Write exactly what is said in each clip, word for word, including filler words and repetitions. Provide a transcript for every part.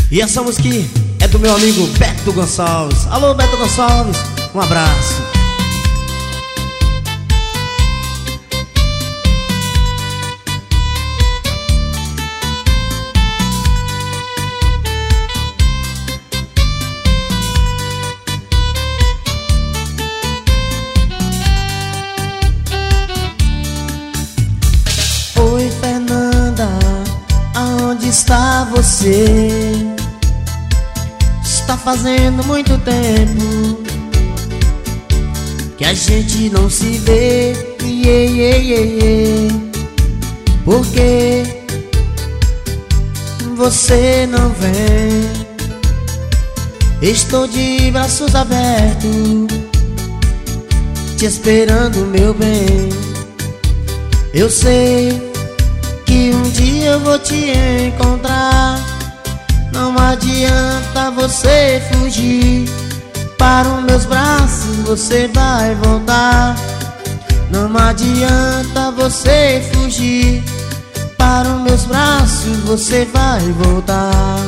E essa música é do meu amigo Beto Gonçalves. Alô, Beto Gonçalves, um abraço. Oi, Fernanda, aonde está você? Está fazendo muito tempo que a gente não se vê. Iê, iê, iê, iê. Por que você não vem? Estou de braços abertos, te esperando, meu bem. Eu sei que um dia eu vou te encontrar. Não adianta você fugir, para os meus braços você vai voltar. Não adianta você fugir, para os meus braços você vai voltar.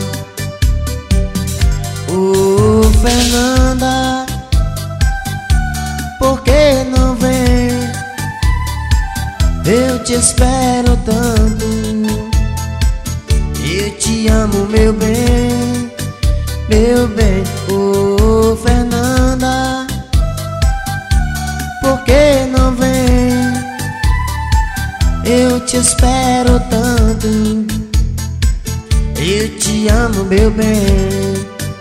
Ô oh, Fernanda, por que não vem? Eu te espero tanto. Eu te amo, meu bem, meu bem. Ô oh, Fernanda, por que não vem? Eu te espero tanto. Eu te amo, meu bem.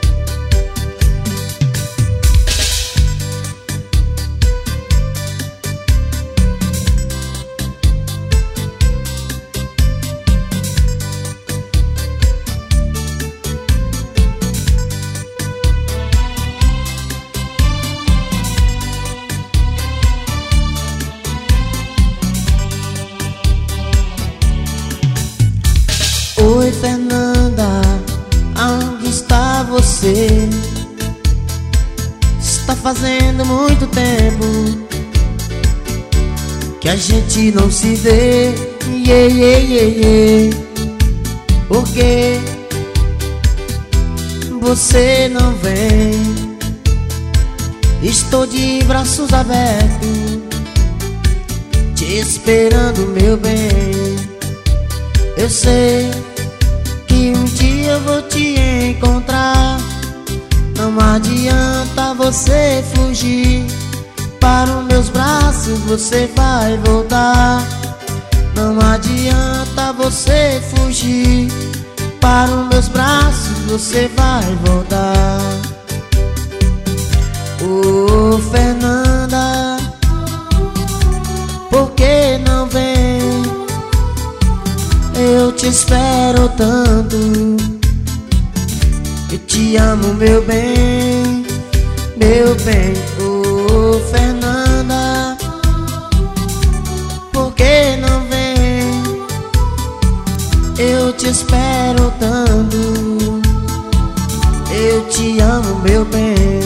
Oi, Fernanda, aonde está você? Está fazendo muito tempo que a gente não se vê. Iê, iê, iê, iê. Por que você não vem? Estou de braços abertos, te esperando, meu bem. Eu sei que um dia eu vou te encontrar. Não adianta você fugir, para os meus braços você vai voltar. Não adianta você fugir, para os meus braços você vai voltar. Ô oh, Fernanda, por que não vem? Eu te espero tanto. Eu te amo, meu bem, meu bem. Ô oh, Fernanda, por que não vem? Eu te espero tanto. Eu te amo, meu bem.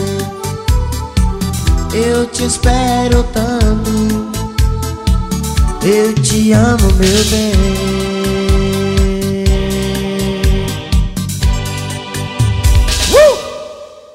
Eu te espero tanto. Eu te amo, meu bem.